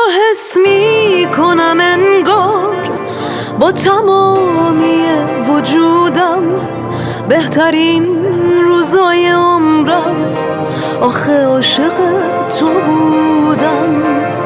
حس می کنم انگار با تمامی وجودم بهترین روزای عمرم آخه عاشق تو بودم.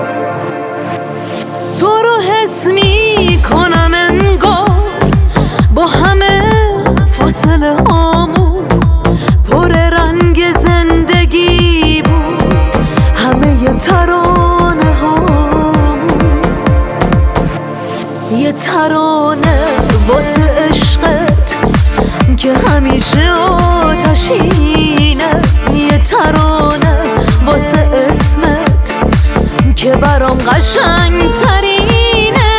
تو رو حس می کنم انگار با همه فاصله هامون پر رنگ زندگی بود همه ترانه هامون. یه ترانه واسه عشقت که همیشه آتشینه، یه ترانه واسه اسمت که برام قشنگ ترینه.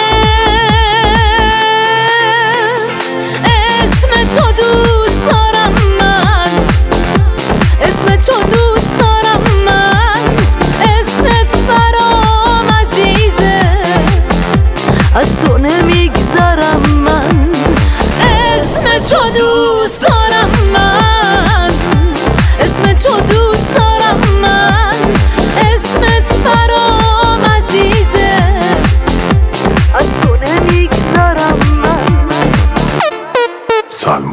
اسم تو دوست دارم من، اسم تو دوست دارم من، اسمت برام عزیزه از تو نمیگذرم من. اسم تو دوست دارم من، اسم تو دوست دارم من، اسمت برام عزیزه از تو نمیگذرم من. سلما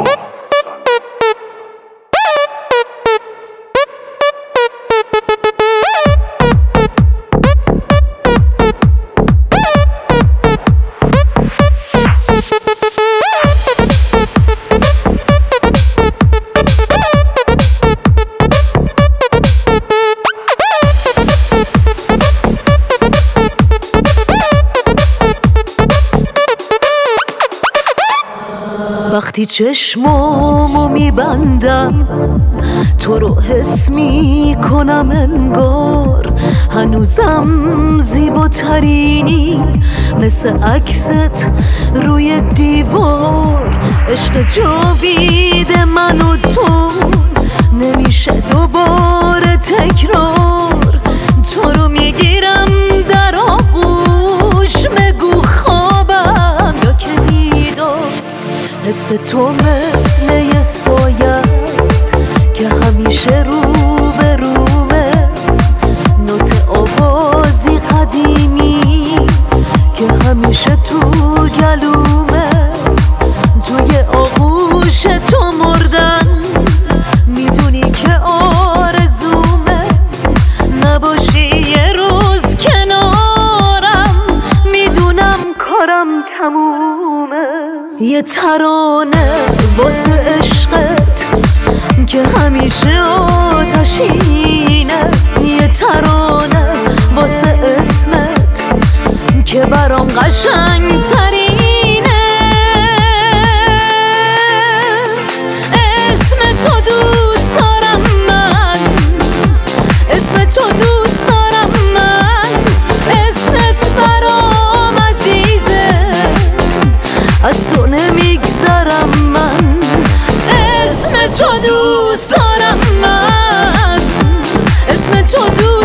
وقتی چشمامو میبندم تو رو حس میکنم انگار هنوزم زیباترینی مثل عکست روی دیوار. عشق جاوید من و تو نمیشه دوباره تکرار. تو رو میگیرم در آغوش مگو خوابم یا که بیدار. حس تو مثل یه سایه است که همیشه رو به رومه، نوت آوازی قدیمی که همیشه تو گلومه. توی آغوش تو مردن میدونی که آرزومه نباشی یه روز کنارم، میدونم کارم تمومه. یه ترانه واسه عشقت که همیشه آتشینه، یه ترانه واسه اسمت که برام قشنگ ترینه. اسم تو دوست دارم من، اسم تو دوست دارم من، اسمت برام عزیزه از تو نمیگذرم من. اسم تو دوست دارم من، اسم تو دوست